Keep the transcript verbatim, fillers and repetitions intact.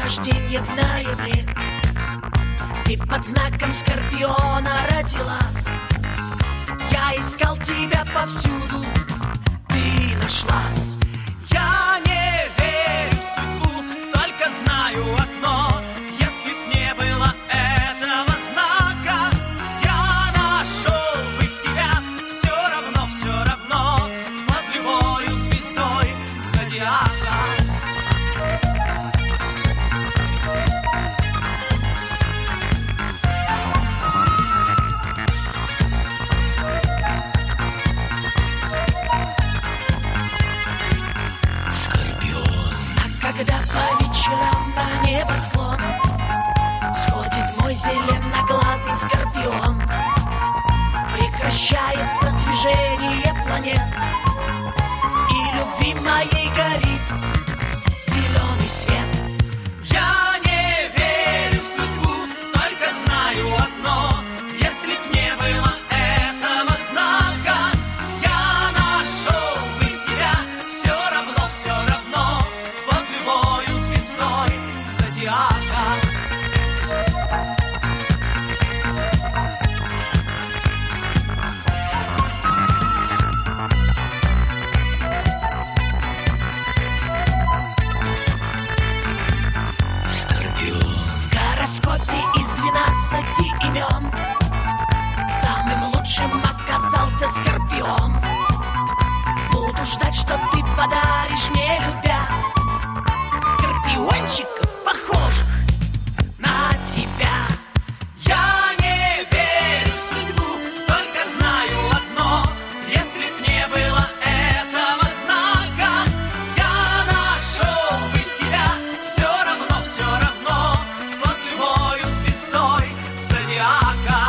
рождения в ноябре. Ты под знаком Скорпиона родилась. Я искал тебя повсюду, ты нашлась. Я не верю в судьбу, только знаю одно: если б не было этого знака, я нашел бы тебя все равно, все равно под любою звездой зодиака. Когда по вечерам на небосклон сходит мой зеленоглазый скорпион, прекращается движение планет, и любви моей горит зеленый свет. Я не верю в судьбу, только знаю одно: если б не было этого знака, я нашел бы тебя все равно, все равно под любою звездой зодиака. Скорпион. В гороскопе из двенадцати имен самым лучшим оказался Скорпион. Буду ждать, что ты подаришь мне, любя, скорпиончиков, похожих на тебя. Я не верю в судьбу, только знаю одно: если б не было этого знака, я нашел бы тебя все равно, все равно под любою звездой зодиака.